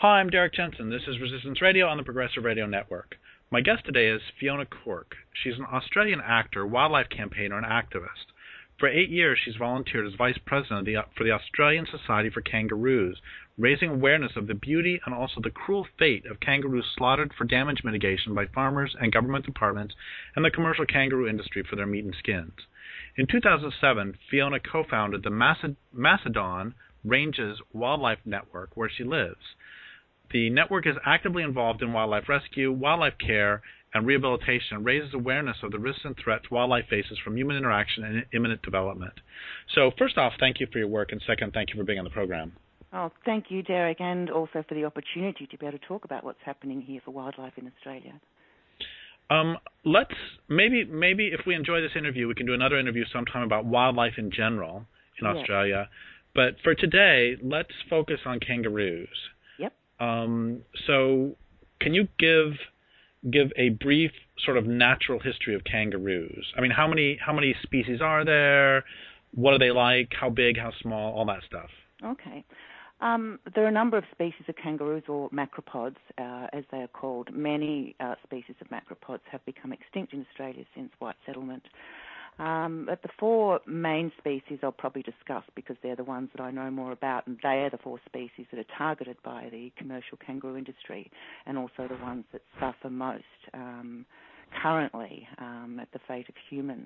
Hi, I'm Derek Jensen. This is Resistance Radio on the Progressive Radio Network. My guest today is Fiona Corke. She's an Australian actor, wildlife campaigner, and activist. For 8 years, she's volunteered as vice president for the Australian Society for Kangaroos, raising awareness of the beauty and also the cruel fate of kangaroos slaughtered for damage mitigation by farmers and government departments and the commercial kangaroo industry for their meat and skins. In 2007, Fiona co-founded the Macedon Ranges Wildlife Network, where she lives. The network is actively involved in wildlife rescue, wildlife care, and rehabilitation, and raises awareness of the risks and threats wildlife faces from human interaction and imminent development. So first off, thank you for your work, and second, thank you for being on the program. Oh, thank you, Derek, and also for the opportunity to be able to talk about what's happening here for wildlife in Australia. Let's maybe if we enjoy this interview, we can do another interview sometime about wildlife in general in Australia. But for today, let's focus on kangaroos. Yep. So can you give a brief sort of natural history of kangaroos? I mean, how many species are there? What are they like? How big? How small? All that stuff. Okay. There are a number of species of kangaroos, or macropods, as they are called. Many species of macropods have become extinct in Australia since white settlement. But the four main species I'll probably discuss because they're the ones that I know more about, and they are the four species that are targeted by the commercial kangaroo industry, and also the ones that suffer most currently at the fate of humans.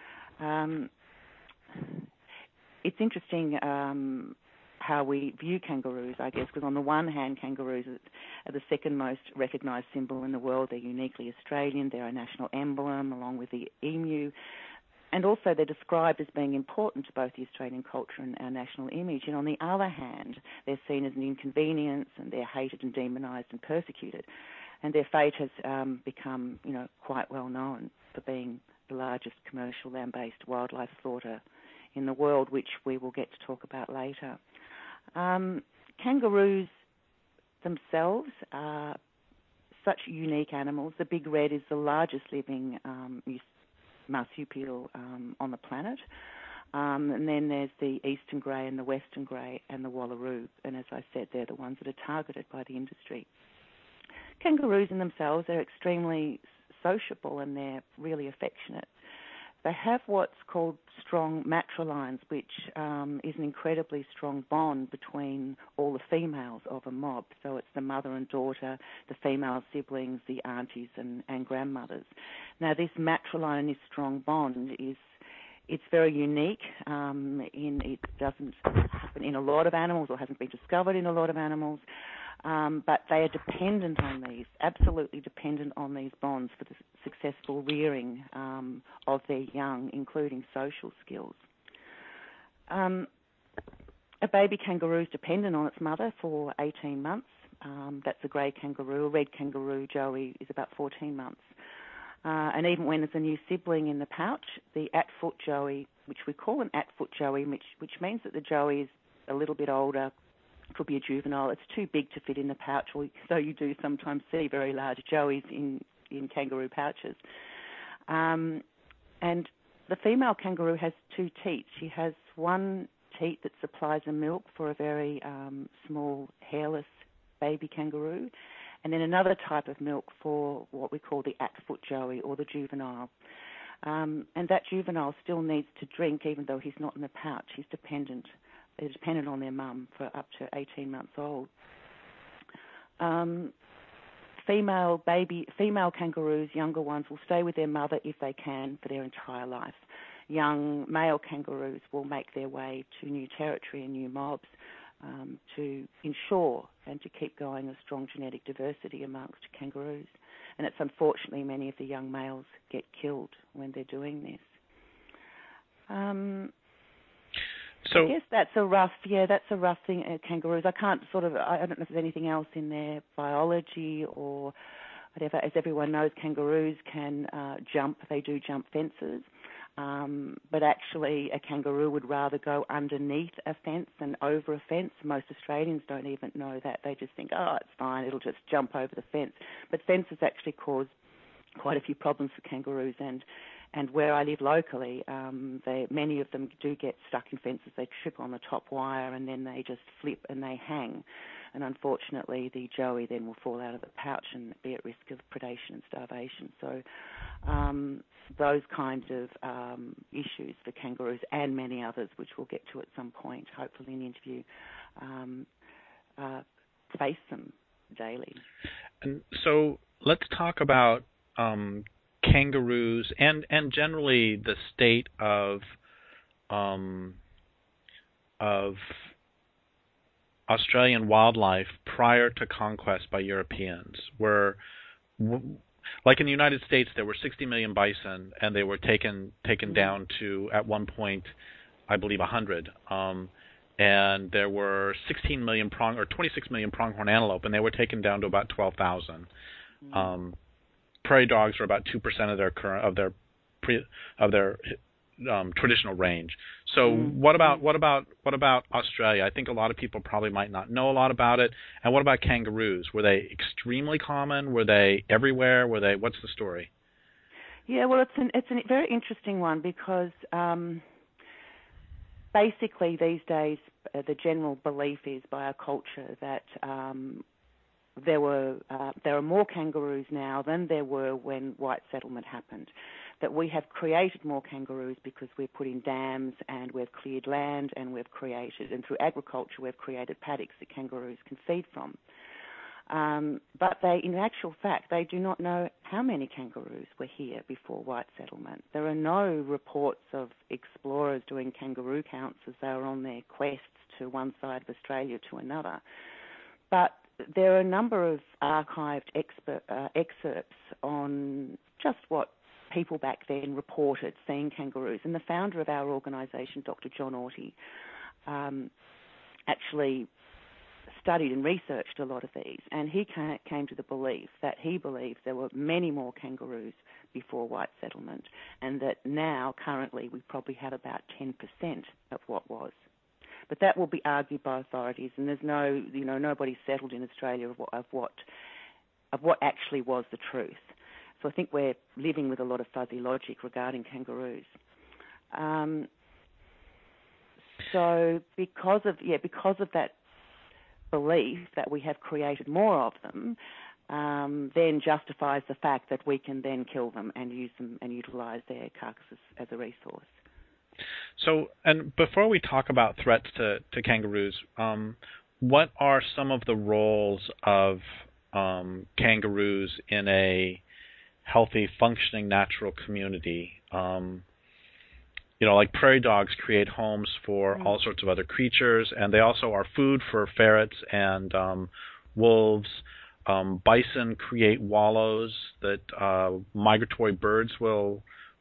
It's interesting how we view kangaroos, I guess, because on the one hand, kangaroos are the second most recognised symbol in the world. They're uniquely Australian. They're a national emblem, along with the emu. And also they're described as being important to both the Australian culture and our national image. And on the other hand, they're seen as an inconvenience, and they're hated and demonised and persecuted. And their fate has become, quite well known for being the largest commercial land-based wildlife slaughter in the world, which we will get to talk about later. Kangaroos themselves are such unique animals. The big red is the largest living marsupial on the planet. And then there's the eastern grey and the western grey and the wallaroo. And as I said, they're the ones that are targeted by the industry. Kangaroos in themselves are extremely sociable, and they're really affectionate. They have what's called strong matrilines, which is an incredibly strong bond between all the females of a mob. So it's the mother and daughter, the female siblings, the aunties and grandmothers. Now, this matriline, this strong bond, it's very unique. It doesn't happen in a lot of animals, or hasn't been discovered in a lot of animals. But they are dependent on these, absolutely dependent on these bonds for the successful rearing of their young, including social skills. A baby kangaroo is dependent on its mother for 18 months. That's a grey kangaroo. A red kangaroo, Joey, is about 14 months. And even when there's a new sibling in the pouch, the at-foot Joey, which we call an at-foot Joey, which means that the Joey is a little bit older, could be a juvenile. It's too big to fit in the pouch, so you do sometimes see very large Joeys in kangaroo pouches. And the female kangaroo has two teats. She has one teat that supplies the milk for a very small, hairless baby kangaroo, and then another type of milk for what we call the at-foot Joey, or the juvenile. And that juvenile still needs to drink even though he's not in the pouch. He's dependent. They're dependent on their mum for up to 18 months old. Female kangaroos, younger ones, will stay with their mother if they can for their entire life. Young male kangaroos will make their way to new territory and new mobs to ensure and to keep going a strong genetic diversity amongst kangaroos. And it's unfortunately many of the young males get killed when they're doing this. So I guess that's a rough thing, kangaroos. I don't know if there's anything else in their biology or whatever. As everyone knows, kangaroos can jump. They do jump fences. But actually a kangaroo would rather go underneath a fence than over a fence. Most Australians don't even know that. They just think, oh, it's fine, it'll just jump over the fence. But fences actually cause quite a few problems for kangaroos, and And where I live locally, many of them do get stuck in fences. They trip on the top wire and then they just flip and they hang. And unfortunately, the joey then will fall out of the pouch and be at risk of predation and starvation. So those kinds of issues for kangaroos and many others, which we'll get to at some point, hopefully in the interview, face them daily. And so let's talk about kangaroos and generally the state of Australian wildlife prior to conquest by Europeans. Like in the United States, there were 60 million bison, and they were taken down to, at one point, I believe 100. And there were 16 million 26 million pronghorn antelope, and they were taken down to about 12,000. Prairie dogs are about 2% of their traditional range. So what about Australia? I think a lot of people probably might not know a lot about it. And what about kangaroos? Were they extremely common? Were they everywhere? What's the story? Yeah, well, it's a very interesting one because basically these days the general belief is by our culture that there are more kangaroos now than there were when white settlement happened. That we have created more kangaroos because we've put in dams and we've cleared land and and through agriculture we've created paddocks that kangaroos can feed from. But in actual fact, they do not know how many kangaroos were here before white settlement. There are no reports of explorers doing kangaroo counts as they were on their quests to one side of Australia to another. But there are a number of archived excerpts on just what people back then reported seeing kangaroos. And the founder of our organisation, Dr. John Orty, actually studied and researched a lot of these, and he came to the belief that he believes there were many more kangaroos before white settlement, and that now, currently, we probably have about 10% of what was. But that will be argued by authorities, and there's nobody settled in Australia of what actually was the truth. So I think we're living with a lot of fuzzy logic regarding kangaroos. So because of that belief that we have created more of them, then justifies the fact that we can then kill them and use them and utilise their carcasses as a resource. So, and before we talk about threats to kangaroos, what are some of the roles of kangaroos in a healthy, functioning, natural community? Like prairie dogs create homes for all sorts of other creatures, and they also are food for ferrets and wolves. Bison create wallows that migratory birds will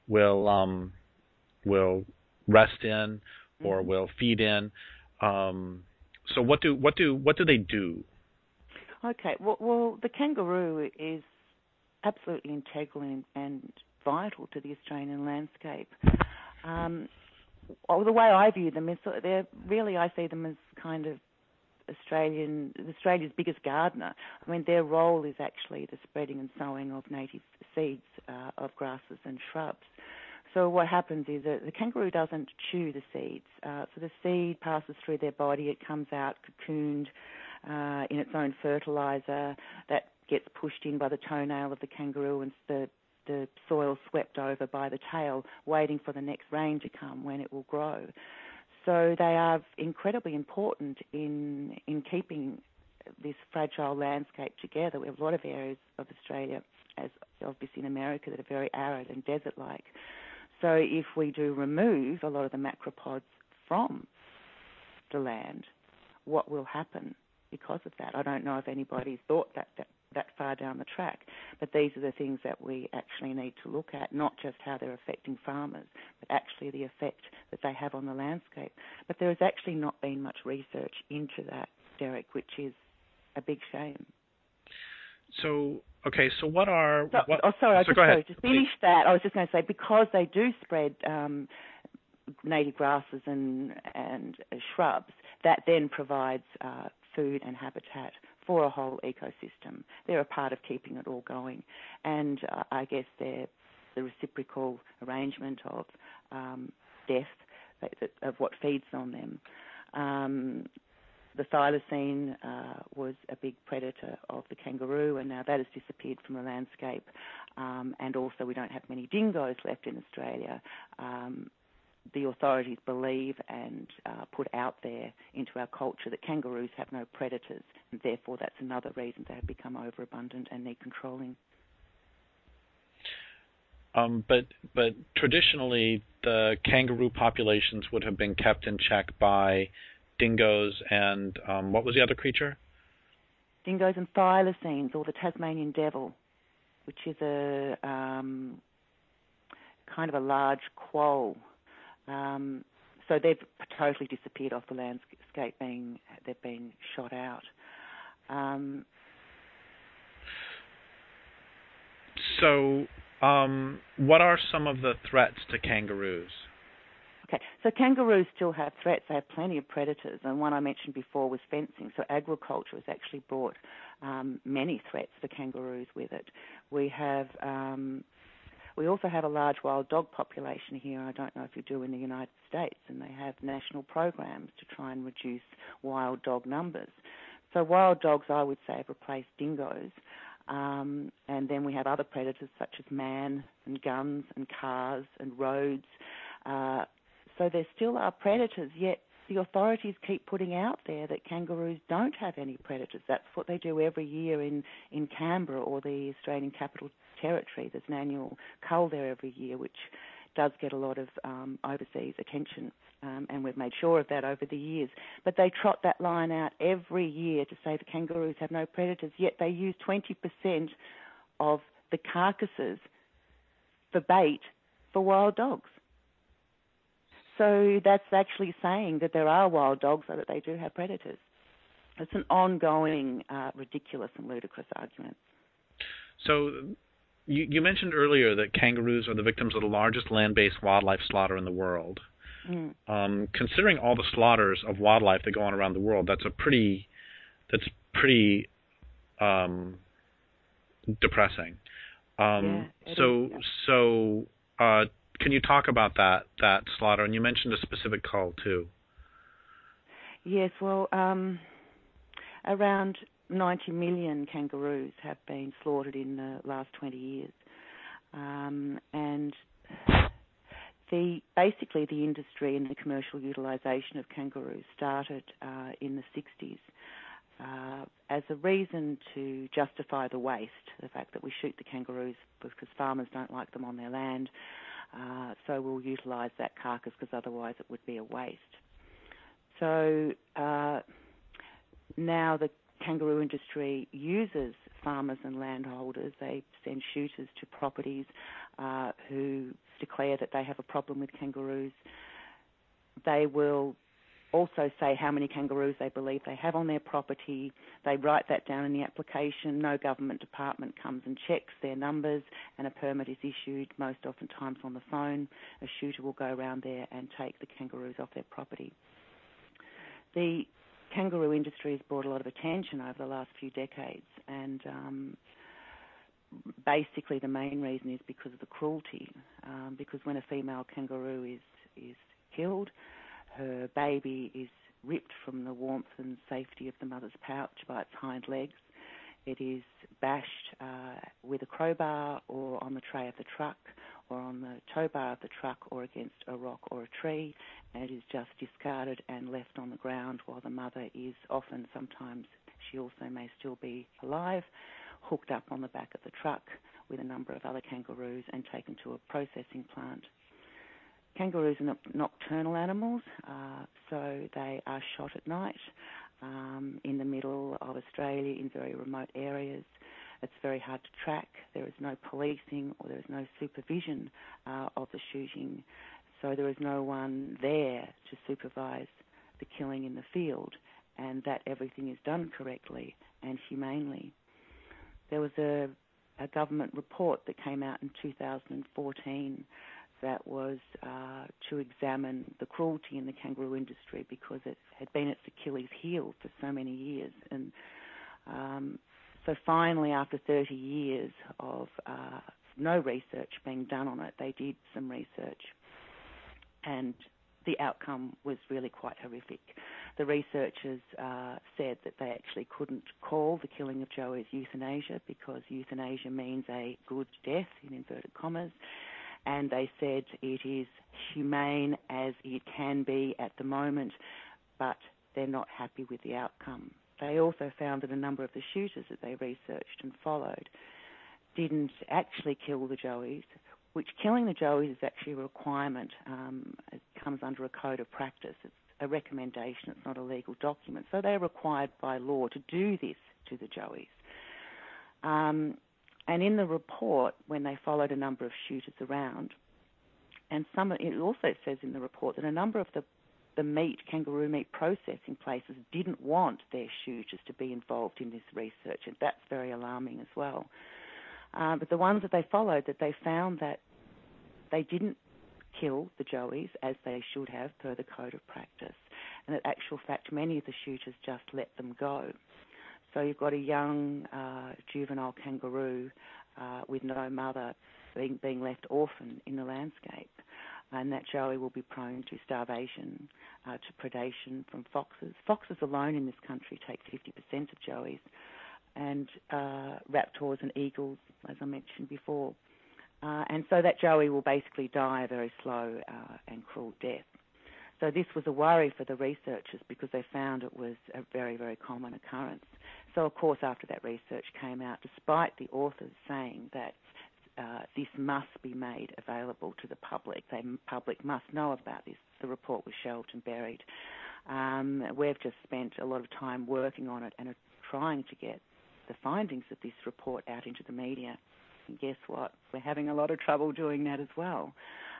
rest in or will feed in. So what do they do? Okay, well, the kangaroo is absolutely integral and vital to the Australian landscape. The way I view them is I see them as kind of Australia's biggest gardener. I mean, their role is actually the spreading and sowing of native seeds of grasses and shrubs. So what happens is that the kangaroo doesn't chew the seeds. So the seed passes through their body, it comes out cocooned in its own fertiliser that gets pushed in by the toenail of the kangaroo, and the soil swept over by the tail, waiting for the next rain to come when it will grow. So they are incredibly important in keeping this fragile landscape together. We have a lot of areas of Australia, as obviously in America, that are very arid and desert-like. So if we do remove a lot of the macropods from the land, what will happen because of that? I don't know if anybody's thought that far down the track, but these are the things that we actually need to look at, not just how they're affecting farmers, but actually the effect that they have on the landscape. But there has actually not been much research into that, Derek, which is a big shame. So, okay, so what are... to finish that, I was just going to say, because they do spread native grasses and shrubs, that then provides food and habitat for a whole ecosystem. They're a part of keeping it all going. And I guess they're the reciprocal arrangement of death of what feeds on them. The thylacine was a big predator of the kangaroo, and now that has disappeared from the landscape. And also we don't have many dingoes left in Australia. The authorities believe and put out there into our culture that kangaroos have no predators, and therefore that's another reason they have become overabundant and need controlling. But traditionally, the kangaroo populations would have been kept in check by dingoes and what was the other creature? Dingoes and thylacines, or the Tasmanian devil, which is a kind of a large quoll. So they've totally disappeared off the landscape. They've been shot out. So what are some of the threats to kangaroos? Okay, so kangaroos still have threats. They have plenty of predators, and one I mentioned before was fencing. So agriculture has actually brought many threats for kangaroos with it. We also have a large wild dog population here. I don't know if you do in the United States, and they have national programs to try and reduce wild dog numbers. So wild dogs, I would say, have replaced dingoes. And then we have other predators such as man and guns and cars and roads. So there still are predators, yet the authorities keep putting out there that kangaroos don't have any predators. That's what they do every year in Canberra or the Australian Capital Territory. There's an annual cull there every year, which does get a lot of overseas attention, and we've made sure of that over the years. But they trot that line out every year to say the kangaroos have no predators, yet they use 20% of the carcasses for bait for wild dogs. So that's actually saying that there are wild dogs, so that they do have predators. It's an ongoing, ridiculous and ludicrous argument. So you mentioned earlier that kangaroos are the victims of the largest land-based wildlife slaughter in the world. Considering all the slaughters of wildlife that go on around the world, that's pretty depressing. So can you talk about that slaughter? And you mentioned a specific cull too. Yes, well, around 90 million kangaroos have been slaughtered in the last 20 years. And basically the industry and the commercial utilisation of kangaroos started in the 60s as a reason to justify the waste, the fact that we shoot the kangaroos because farmers don't like them on their land. So we'll utilise that carcass because otherwise it would be a waste. So now the kangaroo industry uses farmers and landholders. They send shooters to properties who declare that they have a problem with kangaroos. They will also say how many kangaroos they believe they have on their property. They write that down in the application. No government department comes and checks their numbers, and a permit is issued, most oftentimes on the phone. A shooter will go around there and take the kangaroos off their property. The kangaroo industry has brought a lot of attention over the last few decades, and basically the main reason is because of the cruelty, because when a female kangaroo is killed, her baby is ripped from the warmth and safety of the mother's pouch by its hind legs. It is bashed with a crowbar or on the tray of the truck or on the tow bar of the truck or against a rock or a tree, and it is just discarded and left on the ground while the mother is often, sometimes she also may still be alive, hooked up on the back of the truck with a number of other kangaroos and taken to a processing plant. Kangaroos are nocturnal animals, so they are shot at night in the middle of Australia in very remote areas. It's very hard to track. There is no policing or there is no supervision of the shooting, so there is no one there to supervise the killing in the field, and that everything is done correctly and humanely. There was a government report that came out in 2014 that was to examine the cruelty in the kangaroo industry because it had been its Achilles heel for so many years. And so finally, after 30 years of no research being done on it. They did some research, and the outcome was really quite horrific. The researchers said that they actually couldn't call the killing of joeys euthanasia because euthanasia means a good death, in inverted commas, and they said it is humane as it can be at the moment, but they're not happy with the outcome. They also found that a number of the shooters that they researched and followed didn't actually kill the joeys, which killing the joeys is actually a requirement. It comes under a code of practice. It's a recommendation. It's not a legal document. So they're required by law to do this to the joeys. And in the report, when they followed a number of shooters around, and it also says in the report that a number of the kangaroo meat processing places didn't want their shooters to be involved in this research, and that's very alarming as well. But the ones that they followed, that they found that they didn't kill the joeys as they should have per the code of practice, and in actual fact many of the shooters just let them go. So you've got a young juvenile kangaroo with no mother being left orphan in the landscape, and that joey will be prone to starvation, to predation from foxes. Foxes alone in this country take 50% of joeys, and raptors and eagles, as I mentioned before. And so that joey will basically die a very slow and cruel death. So this was a worry for the researchers because they found it was a very, very common occurrence. So, of course, after that research came out, despite the authors saying that this must be made available to the public, the public must know about this, the report was shelved and buried. We've just spent a lot of time working on it and are trying to get the findings of this report out into the media. And guess what? We're having a lot of trouble doing that as well.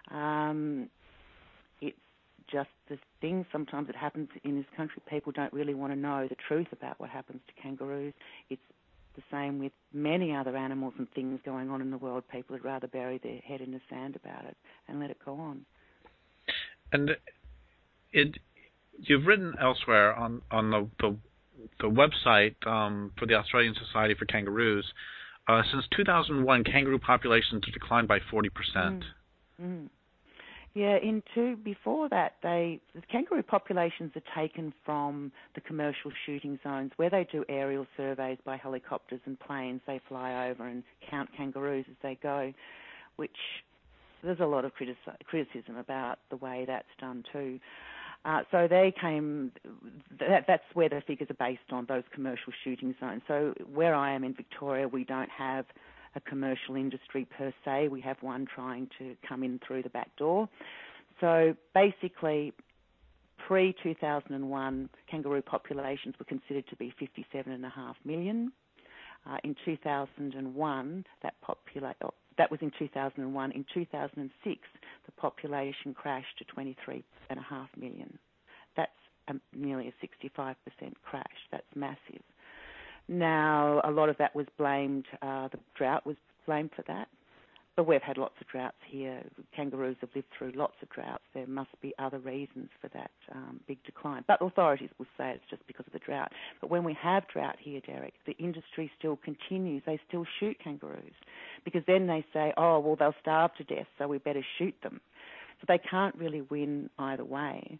It's just the thing sometimes that happens in this country. People don't really want to know the truth about what happens to kangaroos. It's the same with many other animals and things going on in the world. People would rather bury their head in the sand about it and let it go on. And you've written elsewhere on the website for the Australian Society for Kangaroos, since 2001, kangaroo populations have declined by 40%. Yeah, before that, the kangaroo populations are taken from the commercial shooting zones where they do aerial surveys by helicopters and planes. They fly over and count kangaroos as they go, which there's a lot of criticism about the way that's done too. So that's where the figures are based on, those commercial shooting zones. So where I am in Victoria, we don't have a commercial industry per se. We have one trying to come in through the back door. So basically, pre-2001, kangaroo populations were considered to be 57.5 million. In 2001, that was in 2001. In 2006, the population crashed to 23.5 million. That's nearly a 65% crash. That's massive. Now, a lot of that was blamed, the drought was blamed for that, but we've had lots of droughts here. Kangaroos have lived through lots of droughts. There must be other reasons for that big decline. But authorities will say it's just because of the drought. But when we have drought here, Derek, the industry still continues. They still shoot kangaroos because then they say, oh, well, they'll starve to death, so we better shoot them. So they can't really win either way.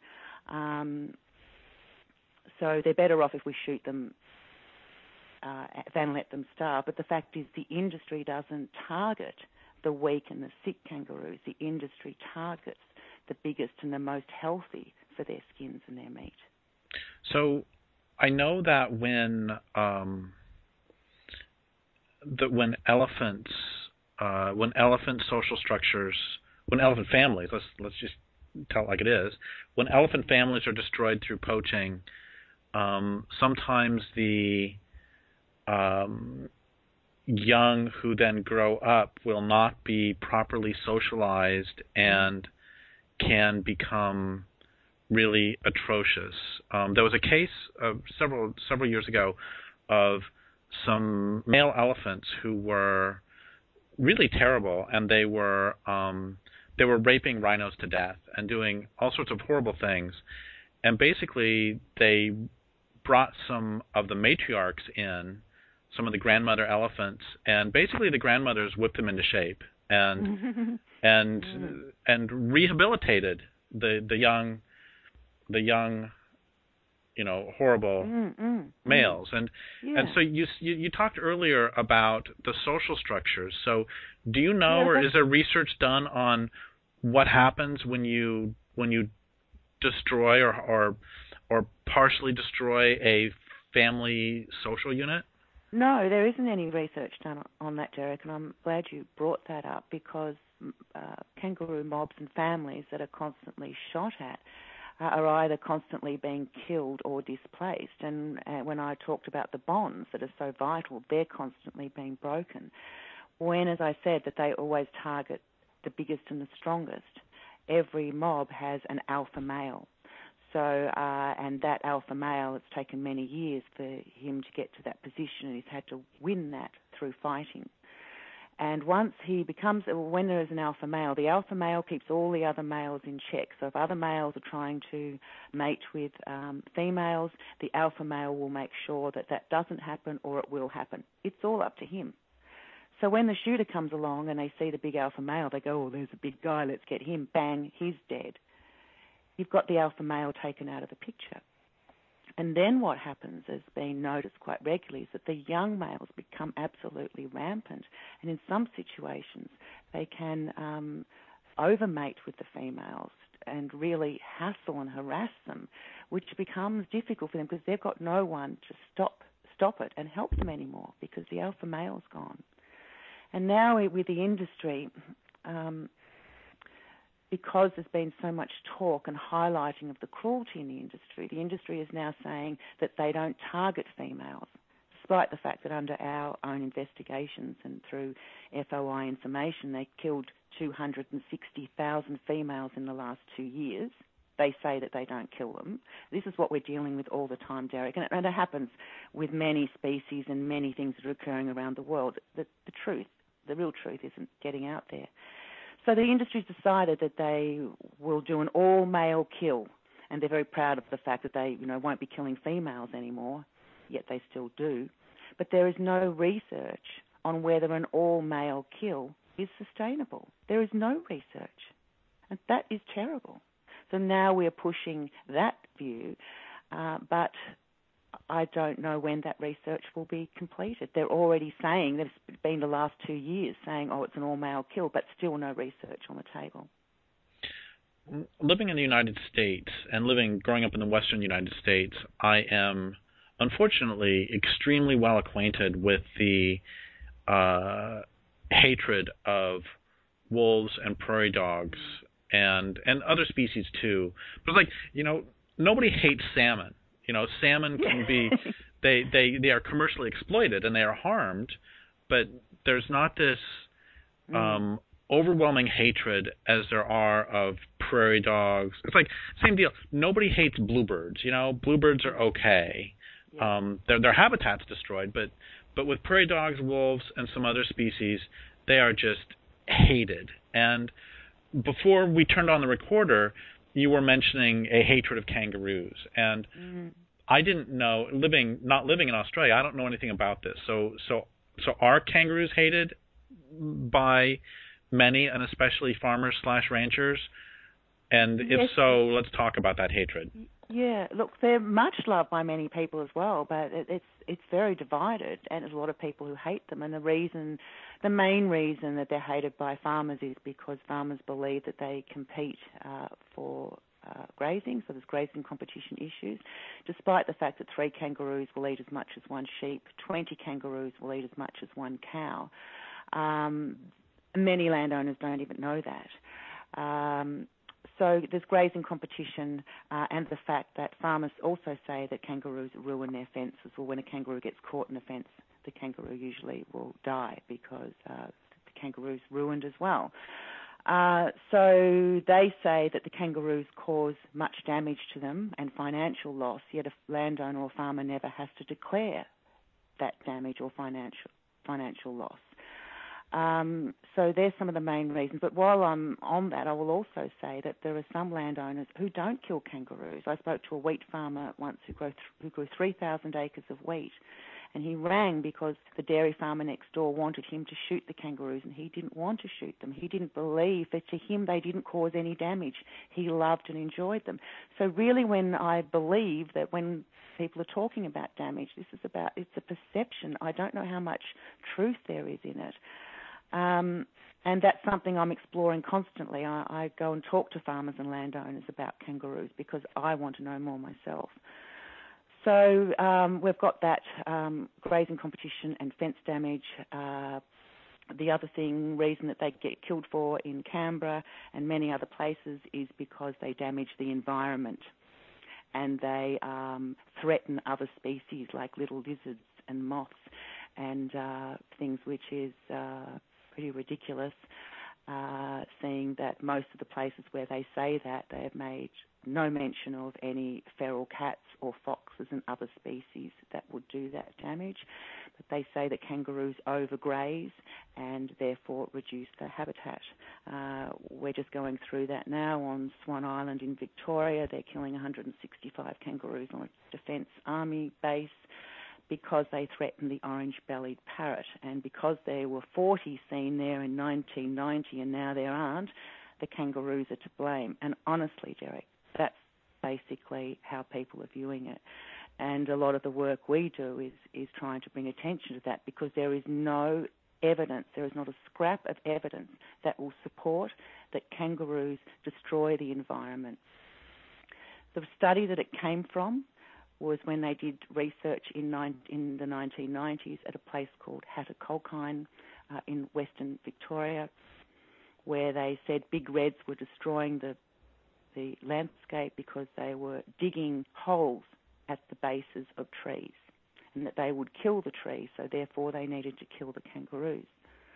So they're better off if we shoot them than let them starve. But the fact is the industry doesn't target the weak and the sick kangaroos. The industry targets the biggest and the most healthy for their skins and their meat. So I know that when elephant social structures, when elephant families, let's just tell it like it is, when elephant families are destroyed through poaching, sometimes the young who then grow up will not be properly socialized and can become really atrocious. There was a case several years ago of some male elephants who were really terrible, and they were raping rhinos to death and doing all sorts of horrible things. And basically, they brought some of the matriarchs in some of the grandmother elephants, and basically the grandmothers whipped them into shape and rehabilitated the young horrible males. And so you talked earlier about the social structures. So do you know, or is there research done on what happens when you destroy or partially destroy a family social unit? No, there isn't any research done on that, Derek, and I'm glad you brought that up, because kangaroo mobs and families that are constantly shot at are either constantly being killed or displaced. And when I talked about the bonds that are so vital, they're constantly being broken. When, as I said, that they always target the biggest and the strongest, every mob has an alpha male. So, and that alpha male, it's taken many years for him to get to that position, and he's had to win that through fighting. And once he becomes, when there is an alpha male, the alpha male keeps all the other males in check. So if other males are trying to mate with females, the alpha male will make sure that that doesn't happen, or it will happen. It's all up to him. So when the shooter comes along and they see the big alpha male, they go, oh, there's a big guy, let's get him. Bang, he's dead. You've got the alpha male taken out of the picture. And then what happens, has been noticed quite regularly, is that the young males become absolutely rampant. And in some situations, they can overmate with the females and really hassle and harass them, which becomes difficult for them because they've got no one to stop it and help them anymore, because the alpha male's gone. And now with the industry, because there's been so much talk and highlighting of the cruelty in the industry is now saying that they don't target females, despite the fact that under our own investigations and through FOI information, they killed 260,000 females in the last 2 years. They say that they don't kill them. This is what we're dealing with all the time, Derek, and it happens with many species and many things that are occurring around the world. The real truth isn't getting out there. So the industry's decided that they will do an all-male kill, and they're very proud of the fact that they, won't be killing females anymore, yet they still do. But there is no research on whether an all-male kill is sustainable. There is no research, and that is terrible. So now we're pushing that view, but I don't know when that research will be completed. They're already saying, that it's been the last 2 years, saying, oh, it's an all-male kill, but still no research on the table. Living in the United States and growing up in the western United States, I am unfortunately extremely well acquainted with the hatred of wolves and prairie dogs and other species too. But it's like, nobody hates salmon. Salmon can be, they are commercially exploited and they are harmed, but there's not this overwhelming hatred as there are of prairie dogs. It's like, same deal. Nobody hates bluebirds. Bluebirds are okay. Their habitat's destroyed, but with prairie dogs, wolves, and some other species, they are just hated. And before we turned on the recorder, you were mentioning a hatred of kangaroos, and I didn't know, not living in Australia, I don't know anything about this. So are kangaroos hated by many, and especially farmers/ranchers? And if so, let's talk about that hatred. Yeah, look, they're much loved by many people as well, but it's very divided, and there's a lot of people who hate them. And the main reason that they're hated by farmers is because farmers believe that they compete for grazing, so there's grazing competition issues, despite the fact that 3 kangaroos will eat as much as 1 sheep, 20 kangaroos will eat as much as 1 cow. Many landowners don't even know that. So there's grazing competition and the fact that farmers also say that kangaroos ruin their fences, or when a kangaroo gets caught in a fence, the kangaroo usually will die because the kangaroo's ruined as well. So they say that the kangaroos cause much damage to them and financial loss, yet a landowner or farmer never has to declare that damage or financial loss. So there's some of the main reasons. But while I'm on that, I will also say that there are some landowners who don't kill kangaroos. I spoke to a wheat farmer once who grew 3,000 acres of wheat, And he rang because the dairy farmer next door wanted him to shoot the kangaroos, and he didn't want to shoot them. He didn't believe that to him they didn't cause any damage. He loved and enjoyed them. So really, when I believe that when people are talking about damage, it's a perception. I don't know how much truth there is in it. And that's something I'm exploring constantly. I go and talk to farmers and landowners about kangaroos because I want to know more myself. So we've got that grazing competition and fence damage. The other reason that they get killed for in Canberra and many other places is because they damage the environment and they threaten other species like little lizards and moths and things, which is pretty ridiculous, seeing that most of the places where they say that, they have made no mention of any feral cats or foxes and other species that would do that damage. But they say that kangaroos overgraze and therefore reduce their habitat. We're just going through that now on Swan Island in Victoria. They're killing 165 kangaroos on a Defence Army base because they threatened the orange-bellied parrot. And because there were 40 seen there in 1990 and now there aren't, the kangaroos are to blame. And honestly, Derek, that's basically how people are viewing it. And a lot of the work we do is trying to bring attention to that because there is no evidence, there is not a scrap of evidence that will support that kangaroos destroy the environment. The study that it came from was when they did research in the 1990s at a place called Hattacolkine in Western Victoria, where they said big reds were destroying the landscape because they were digging holes at the bases of trees and that they would kill the trees, so therefore they needed to kill the kangaroos.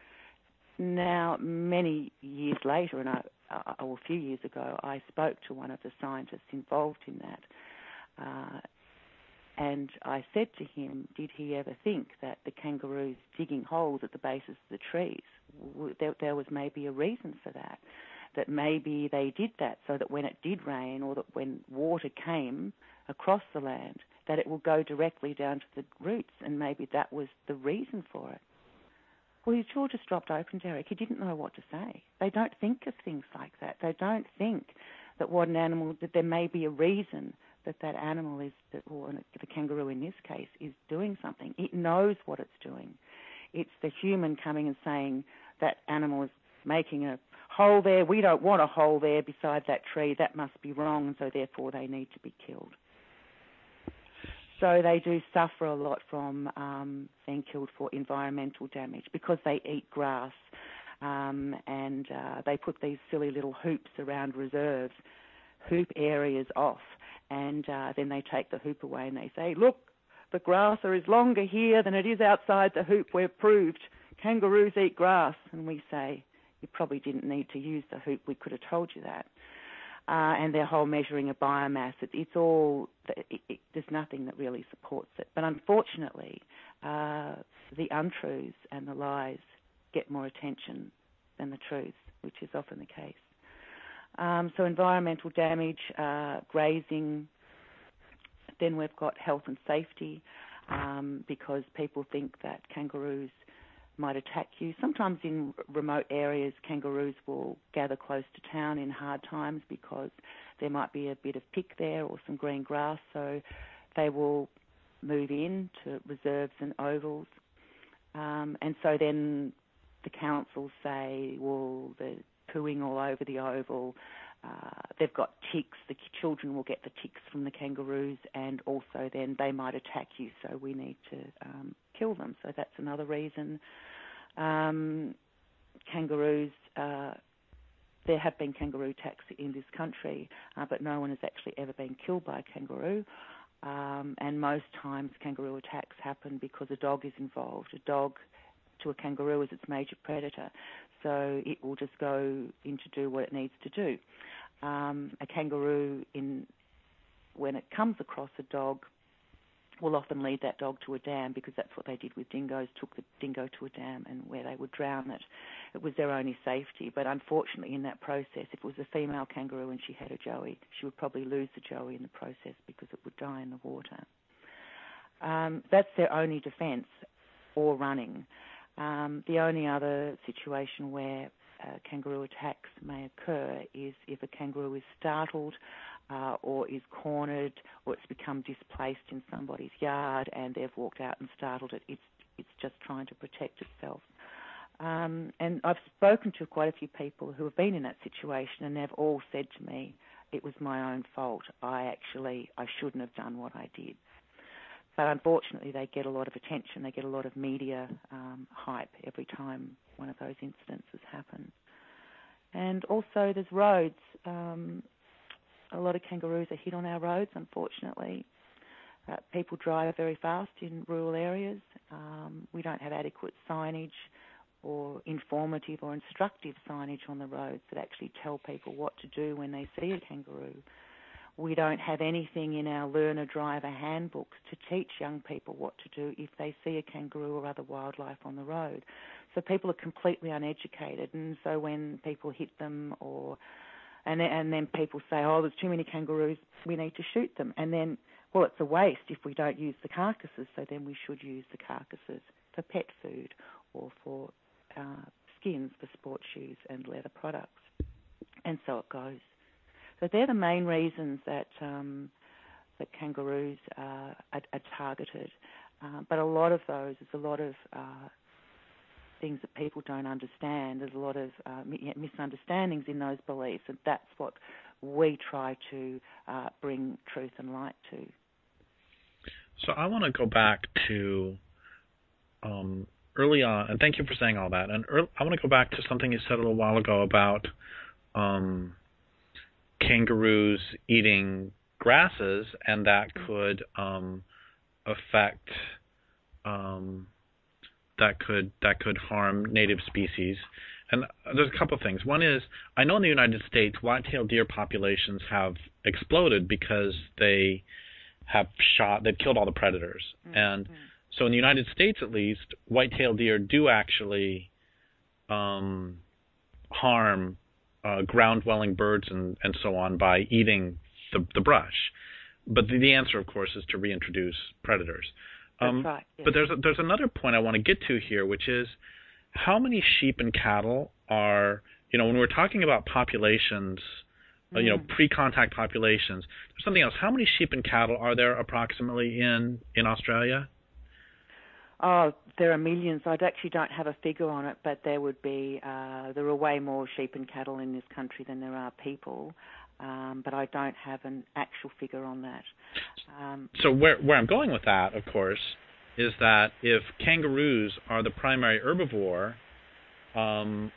Now, many years later, or a few years ago, I spoke to one of the scientists involved in that, and I said to him, did he ever think that the kangaroos digging holes at the bases of the trees, there was maybe a reason for that, that maybe they did that so that when it did rain or that when water came across the land, that it will go directly down to the roots, and maybe that was the reason for it. Well, his jaw just dropped open, Derek. He didn't know what to say. They don't think of things like that. They don't think that that there may be a reason that animal is, or the kangaroo in this case, is doing something. It knows what it's doing. It's the human coming and saying that animal is making a hole there. We don't want a hole there beside that tree. That must be wrong, and so therefore they need to be killed. So they do suffer a lot from being killed for environmental damage because they eat grass and they put these silly little hoops around reserves, hoop areas off, and then they take the hoop away and they say, look, the grass is longer here than it is outside the hoop. We've proved kangaroos eat grass. And we say, you probably didn't need to use the hoop. We could have told you that. And their whole measuring of biomass, there's nothing that really supports it. But unfortunately, the untruths and the lies get more attention than the truths, which is often the case. So environmental damage, grazing. Then we've got health and safety, because people think that kangaroos might attack you. Sometimes in remote areas, kangaroos will gather close to town in hard times because there might be a bit of pick there or some green grass, so they will move in to reserves and ovals. And so then the councils say, well, they're pooing all over the oval. They've got ticks. The children will get the ticks from the kangaroos, and also then they might attack you, so we need to kill them. So that's another reason. Kangaroos, there have been kangaroo attacks in this country, but no one has actually ever been killed by a kangaroo. And most times kangaroo attacks happen because a dog is involved. A dog to a kangaroo is its major predator, so it will just go in to do what it needs to do. A kangaroo, when it comes across a dog, will often lead that dog to a dam, because that's what they did with dingoes, took the dingo to a dam and where they would drown it. It was their only safety. But unfortunately in that process, if it was a female kangaroo and she had a joey, she would probably lose the joey in the process because it would die in the water. That's their only defence, or running. The only other situation where kangaroo attacks may occur is if a kangaroo is startled or is cornered, or it's become displaced in somebody's yard and they've walked out and startled it. It's just trying to protect itself. And I've spoken to quite a few people who have been in that situation, and they've all said to me, it was my own fault. I shouldn't have done what I did. But unfortunately, they get a lot of attention. They get a lot of media hype every time one of those incidences happen. And also there's roads. A lot of kangaroos are hit on our roads, unfortunately. People drive very fast in rural areas. We don't have adequate signage or informative or instructive signage on the roads that actually tell people what to do when they see a kangaroo. We don't have anything in our learner driver handbooks to teach young people what to do if they see a kangaroo or other wildlife on the road. So people are completely uneducated, and so when people hit them and then people say, oh, there's too many kangaroos, we need to shoot them. And then, well, it's a waste if we don't use the carcasses, so then we should use the carcasses for pet food or for skins for sport shoes and leather products. And so it goes. So they're the main reasons that kangaroos are targeted. But a lot of those, there's a lot of things that people don't understand. There's a lot of misunderstandings in those beliefs, and that's what we try to bring truth and light to. So I want to go back to early on, and thank you for saying all that. And I want to go back to something you said a little while ago about kangaroos eating grasses, and that could affect that could harm native species. And there's a couple of things. One is, I know in the United States, white-tailed deer populations have exploded because they've killed all the predators. Mm-hmm. And so in the United States, at least, white-tailed deer do actually harm ground-dwelling birds and so on by eating the brush. But the answer, of course, is to reintroduce predators. That's right. Yes. But there's another point I want to get to here, which is how many sheep and cattle are, when we're talking about populations, pre-contact populations, there's something else. How many sheep and cattle are there approximately in Australia? Oh, there are millions. I actually don't have a figure on it, but there are way more sheep and cattle in this country than there are people. But I don't have an actual figure on that. So where I'm going with that, of course, is that if kangaroos are the primary herbivore, and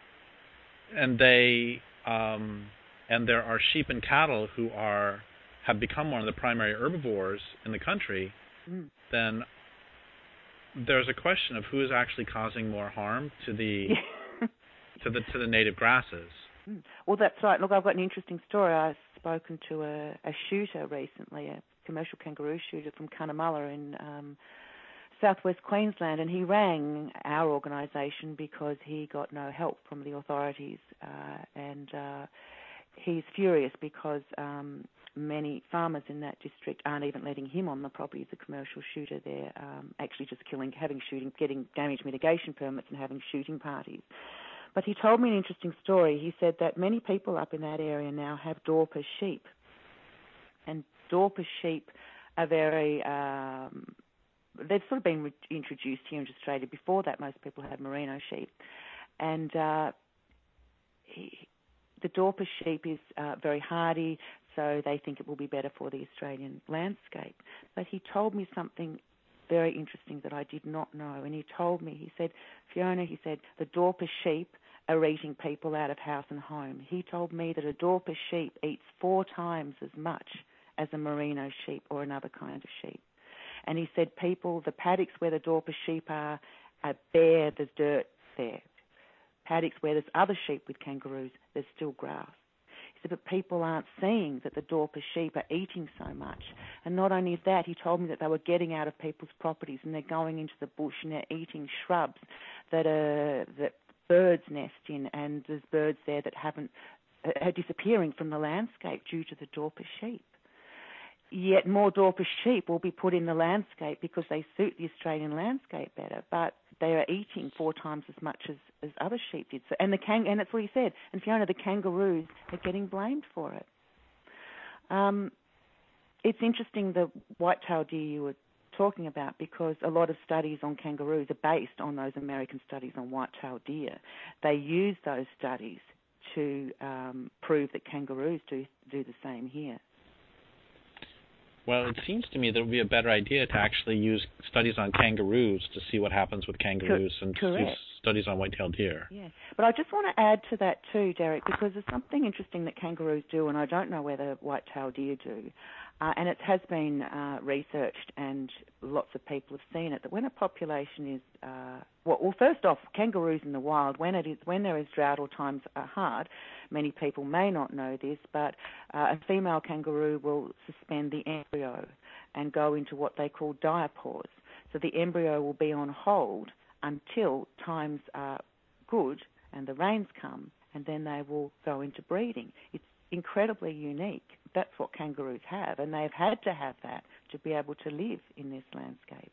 there are sheep and cattle who have become one of the primary herbivores in the country, then there's a question of who is actually causing more harm to the to the native grasses. Well, that's right. Look, I've got an interesting story. I've spoken to a shooter recently, a commercial kangaroo shooter from Cunnamulla in southwest Queensland, and he rang our organisation because he got no help from the authorities, and he's furious because many farmers in that district aren't even letting him on the property as a commercial shooter. They're actually just getting damage mitigation permits and having shooting parties. But he told me an interesting story. He said that many people up in that area now have Dorper sheep. And Dorper sheep are very, they've sort of been introduced here in Australia. Before that, most people had merino sheep. And the Dorper sheep is very hardy, so they think it will be better for the Australian landscape. But he told me something very interesting that I did not know. And he told me, he said, Fiona, the Dorper sheep are eating people out of house and home. He told me that a Dorper sheep eats 4 times as much as a merino sheep or another kind of sheep. And he said the paddocks where the Dorper sheep are bare, there's dirt there. Paddocks where there's other sheep with kangaroos, there's still grass. He said, but people aren't seeing that the Dorper sheep are eating so much. And not only that, he told me that they were getting out of people's properties and they're going into the bush and they're eating shrubs that birds nest in, and there's birds there that are disappearing from the landscape due to the Dorper sheep. Yet more Dorper sheep will be put in the landscape because they suit the Australian landscape better, but they are eating 4 times as much as other sheep did. So, and that's what he said. And Fiona, the kangaroos are getting blamed for it. It's interesting the white-tailed deer you were talking about, because a lot of studies on kangaroos are based on those American studies on white-tailed deer. They use those studies to prove that kangaroos do the same here. Well, it seems to me that it would be a better idea to actually use studies on kangaroos to see what happens with kangaroos and to use studies on white-tailed deer. Yeah, but I just want to add to that too, Derek, because there's something interesting that kangaroos do, and I don't know whether white-tailed deer do. And it has been researched, and lots of people have seen it, that when a population is, well, first off, kangaroos in the wild, when there is drought or times are hard, many people may not know this, but a female kangaroo will suspend the embryo and go into what they call diapause. So the embryo will be on hold until times are good and the rains come, and then they will go into breeding. It's incredibly unique. That's what kangaroos have, and they've had to have that to be able to live in this landscape.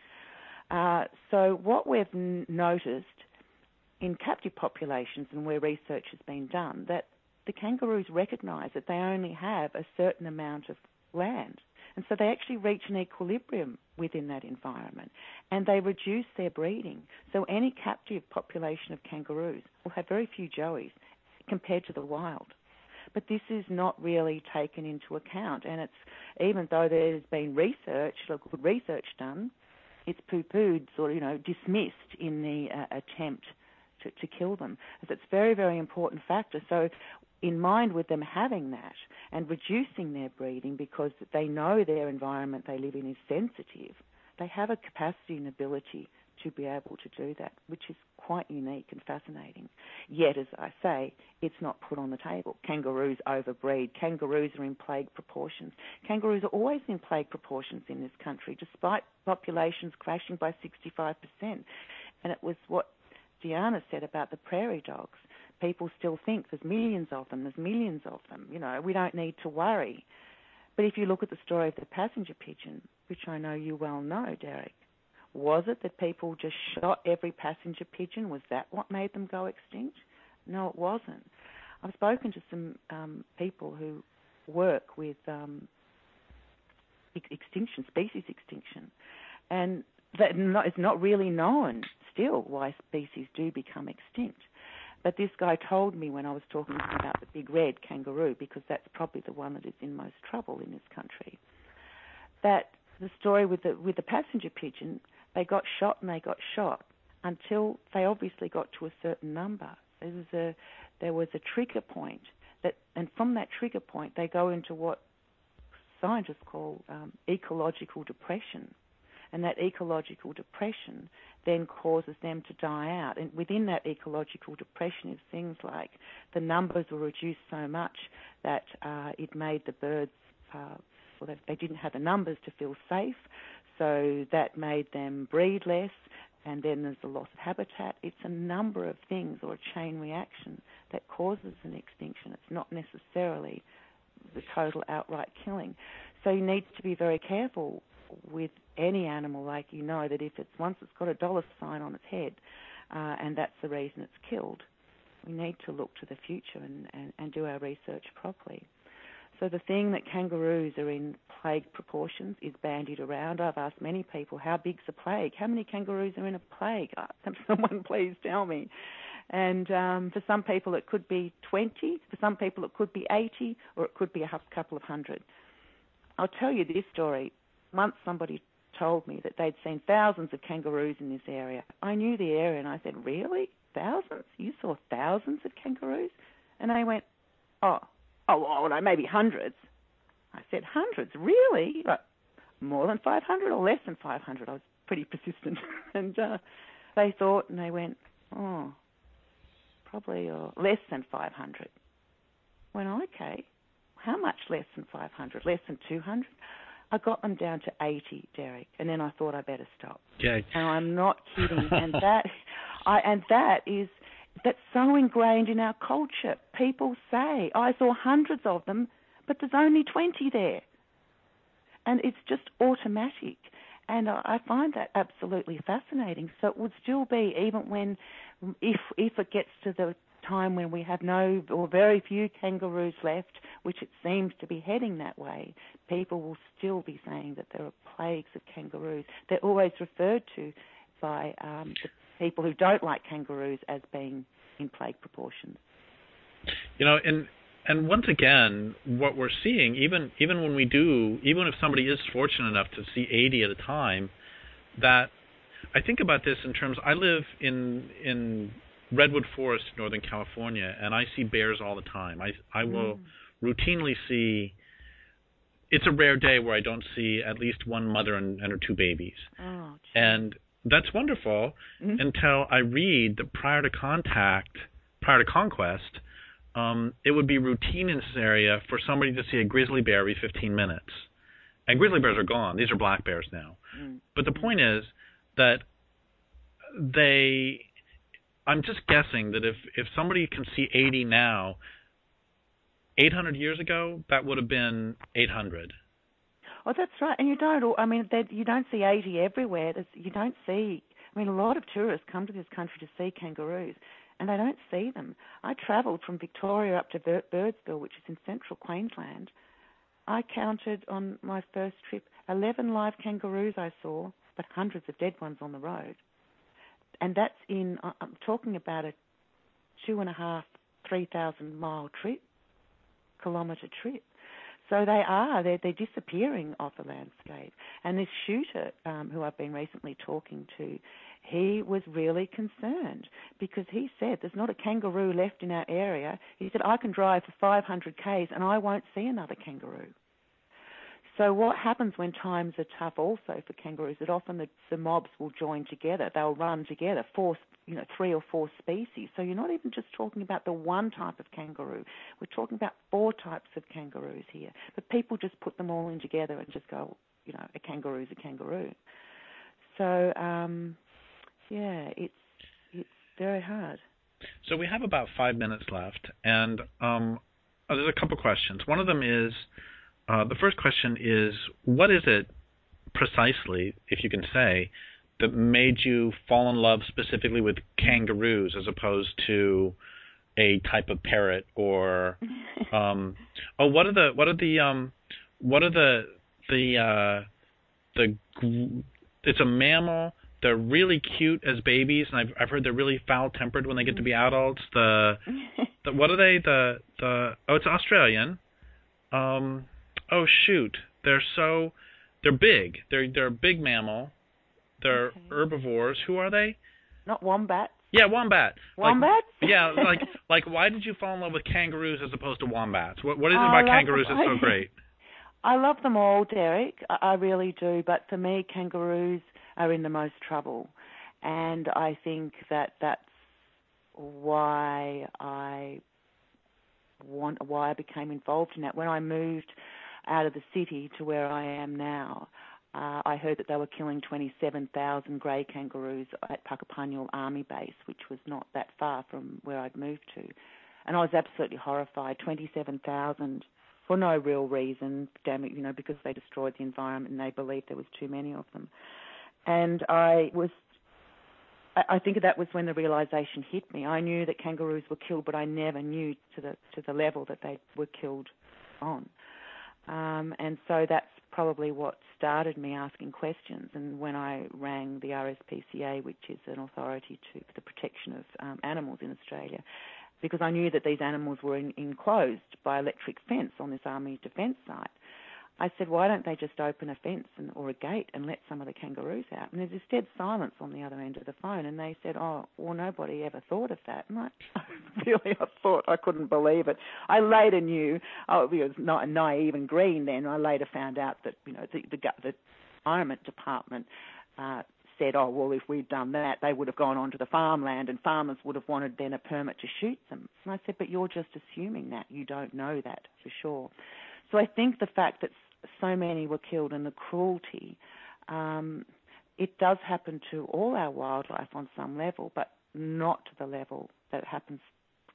So what we've noticed in captive populations and where research has been done, that the kangaroos recognise that they only have a certain amount of land, and so they actually reach an equilibrium within that environment, and they reduce their breeding. So any captive population of kangaroos will have very few joeys compared to the wild. But this is not really taken into account, and it's, even though there's been research, good research done, it's poo-pooed, sort of, dismissed in the attempt to kill them. It's a very, very important factor. So in mind with them having that and reducing their breeding because they know their environment they live in is sensitive, they have a capacity and ability to be able to do that, which is quite unique and fascinating. Yet, as I say, it's not put on the table. Kangaroos overbreed. Kangaroos are in plague proportions. Kangaroos are always in plague proportions in this country, despite populations crashing by 65%. And it was what Diana said about the prairie dogs. People still think there's millions of them. We don't need to worry. But if you look at the story of the passenger pigeon, which I know you well know, Derek, was it that people just shot every passenger pigeon? Was that what made them go extinct? No, it wasn't. I've spoken to some people who work with species extinction, and that it's not really known still why species do become extinct. But this guy told me when I was talking to him about the big red kangaroo, because that's probably the one that is in most trouble in this country, that the story with the passenger pigeon, they got shot until they obviously got to a certain number. There was a trigger point, and from that trigger point they go into what scientists call ecological depression. And that ecological depression then causes them to die out. And within that ecological depression is things like the numbers were reduced so much that it made the birds, they didn't have the numbers to feel safe, so that made them breed less, and then there's the loss of habitat. It's a number of things, or a chain reaction, that causes an extinction. It's not necessarily the total outright killing. So you need to be very careful with any animal, that if once it's got a dollar sign on its head, and that's the reason it's killed, we need to look to the future and do our research properly. So the thing that kangaroos are in plague proportions is bandied around. I've asked many people, how big's a plague? How many kangaroos are in a plague? Someone please tell me. And for some people it could be 20, for some people it could be 80, or it could be a couple of hundred. I'll tell you this story. Once somebody told me that they'd seen thousands of kangaroos in this area. I knew the area, and I said, really? Thousands? You saw thousands of kangaroos? And they went, oh, no, maybe hundreds. I said, hundreds? Really? Like, more than 500 or less than 500? I was pretty persistent. And they thought, and they went, oh, probably less than 500. I went, okay, how much less than 500? Less than 200? I got them down to 80, Derek, and then I thought I better stop. Okay. And I'm not kidding. And that's so ingrained in our culture. People say, I saw hundreds of them, but there's only 20 there. and it's just automatic. And I find that absolutely fascinating. So it would still be, even when, if it gets to the time when we have no or very few kangaroos left, which it seems to be heading that way, people will still be saying that there are plagues of kangaroos. They're always referred to by the people who don't like kangaroos as being in plague proportions. And once again, what we're seeing, even if somebody is fortunate enough to see 80 at a time, that I think about this in terms, I live in Redwood Forest, Northern California, and I see bears all the time. I will routinely see, it's a rare day where I don't see at least one mother and her two babies. Oh, and that's wonderful until I read that prior to conquest, it would be routine in this area for somebody to see a grizzly bear every 15 minutes. And grizzly bears are gone. These are black bears now. But the point is that I'm just guessing that if somebody can see 80 now, 800 years ago, that would have been 800. Oh, that's right. And you don't see 80 everywhere. A lot of tourists come to this country to see kangaroos, and they don't see them. I travelled from Victoria up to Birdsville, which is in central Queensland. I counted on my first trip 11 live kangaroos I saw, but hundreds of dead ones on the road. And that's I'm talking about a 2.5, 3,000 mile trip, kilometre trip. So they're disappearing off the landscape. And this shooter, who I've been recently talking to, he was really concerned because he said there's not a kangaroo left in our area. He said, I can drive for 500 Ks and I won't see another kangaroo. So what happens when times are tough also for kangaroos, that often the mobs will join together. They'll run together, 3 or 4 species. So you're not even just talking about the one type of kangaroo. We're talking about 4 types of kangaroos here. But people just put them all in together and just go, a kangaroo's a kangaroo. So, it's very hard. So we have about 5 minutes left, and there's a couple questions. One of them is, the first question is, what is it precisely, if you can say, that made you fall in love specifically with kangaroos as opposed to a type of parrot or it's a mammal. They're really cute as babies, and I've heard they're really foul-tempered when they get to be adults. What are they? It's Australian. They're big. They're a big mammal. They're herbivores. Who are they? Not wombats. Yeah, wombat. Wombats? Why did you fall in love with kangaroos as opposed to wombats? What is it about kangaroos that's so great? I love them all, Derek. I really do. But for me, kangaroos are in the most trouble. And I think that's why I became involved in that. When I moved out of the city to where I am now, I heard that they were killing 27,000 grey kangaroos at Puckapunyal Army Base, which was not that far from where I'd moved to. And I was absolutely horrified. 27,000 for no real reason, because they destroyed the environment and they believed there was too many of them. And I think that was when the realisation hit me. I knew that kangaroos were killed, but I never knew to the level that they were killed on. And so that's probably what started me asking questions. And when I rang the RSPCA, which is an authority for the protection of animals in Australia, because I knew that these animals were enclosed by electric fence on this army defence site, I said, why don't they just open a fence or a gate and let some of the kangaroos out? And there's this dead silence on the other end of the phone. And they said, nobody ever thought of that. And I thought I couldn't believe it. I later knew, it was not naive and green then. I later found out that, the Environment Department said, if we'd done that, they would have gone onto the farmland and farmers would have wanted then a permit to shoot them. And I said, but you're just assuming that. You don't know that for sure. So I think the fact that so many were killed and the cruelty, it does happen to all our wildlife on some level, but not to the level that happens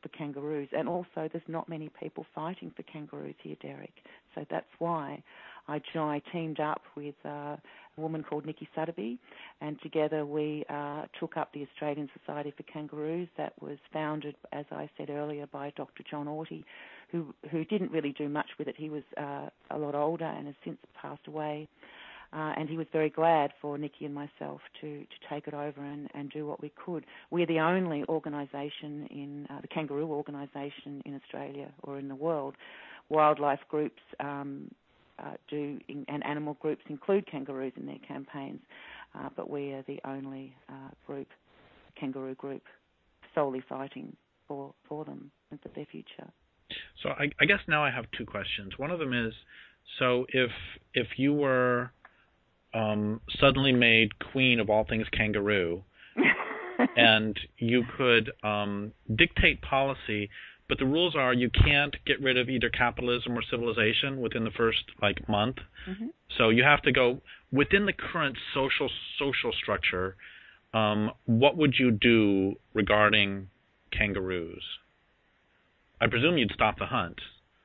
for kangaroos. And also there's not many people fighting for kangaroos here, Derek. So that's why I teamed up with a woman called Nikki Sotheby, and together we took up the Australian Society for Kangaroos that was founded, as I said earlier, by Dr. John Orty, who didn't really do much with it. He was a lot older and has since passed away. And he was very glad for Nikki and myself to take it over and do what we could. We're the only organisation the kangaroo organisation in Australia or in the world. Wildlife groups and animal groups include kangaroos in their campaigns, but we are the only kangaroo group, solely fighting for them and for their future. So I guess now I have two questions. One of them is, so if you were suddenly made queen of all things kangaroo, and you could dictate policy, but the rules are you can't get rid of either capitalism or civilization within the first month. Mm-hmm. So you have to go within the current social structure. What would you do regarding kangaroos? I presume you'd stop the hunt.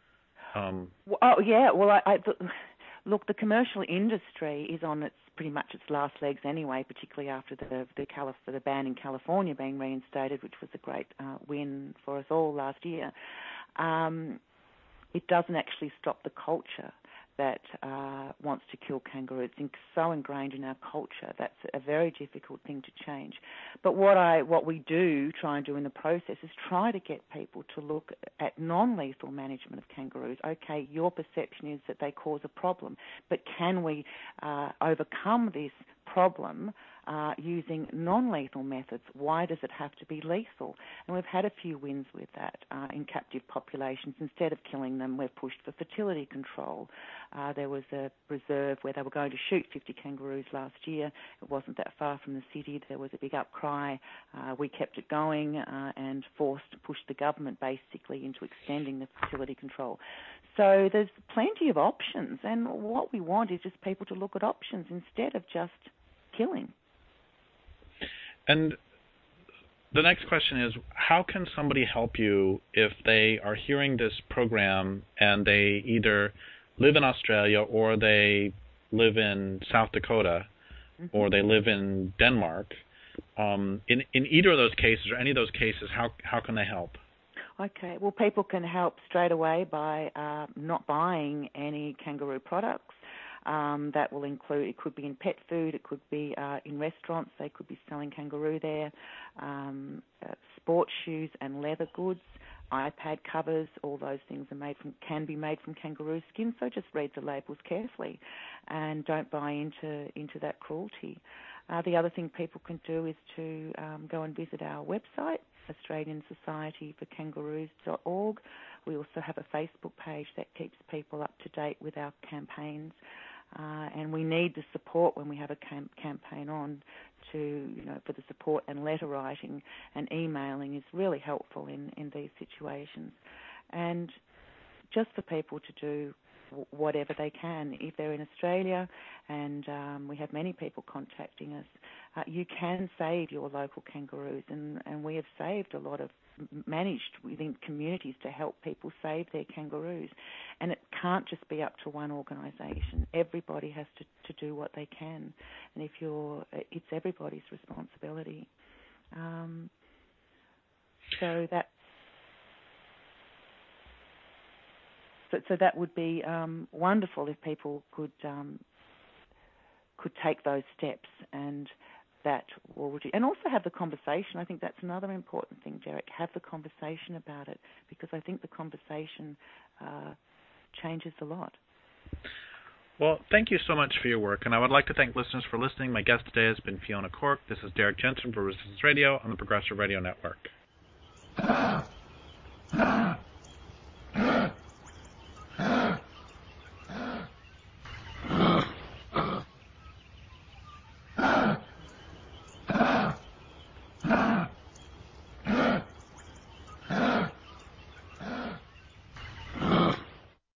Look, the commercial industry is on pretty much its last legs anyway, particularly after the ban in California being reinstated, which was a great win for us all last year. It doesn't actually stop the culture that wants to kill kangaroos. It's so ingrained in our culture. That's a very difficult thing to change. But what we do try and do in the process is try to get people to look at non-lethal management of kangaroos. Okay, your perception is that they cause a problem, but can we overcome this problem using non-lethal methods? Why does it have to be lethal? And we've had a few wins with that in captive populations. Instead of killing them, we've pushed for fertility control. There was a reserve where they were going to shoot 50 kangaroos last year. It wasn't that far from the city. There was a big outcry. We kept it going and pushed the government basically into extending the fertility control. So there's plenty of options, and what we want is just people to look at options instead of just killing. And the next question is, how can somebody help you if they are hearing this program and they either live in Australia or they live in South Dakota or they live in Denmark? In either of those cases or any of those cases, how can they help? Okay, well, people can help straight away by not buying any kangaroo products. That will include, it could be in pet food, it could be in restaurants, they could be selling kangaroo there, sports shoes and leather goods, iPad covers, all those things can be made from kangaroo skin, so just read the labels carefully and don't buy into that cruelty. The other thing people can do is to go and visit our website, AustralianSocietyForKangaroos.org. We also have a Facebook page that keeps people up to date with our campaigns. And we need the support when we have a campaign on for the support, and letter writing and emailing is really helpful in these situations. And just for people to do whatever they can. If they're in Australia, and we have many people contacting us, you can save your local kangaroos, and we have saved a lot of, managed within communities to help people save their kangaroos. And it can't just be up to one organisation. Everybody has to do what they can, and it's everybody's responsibility. So that would be wonderful if people could take those steps, and that will reduce. And also have the conversation. I think that's another important thing, Derek. Have the conversation about it, because I think the conversation changes a lot. Well, thank you so much for your work, and I would like to thank listeners for listening. My guest today has been Fiona Cork. This is Derek Jensen for Resistance Radio on the Progressive Radio Network.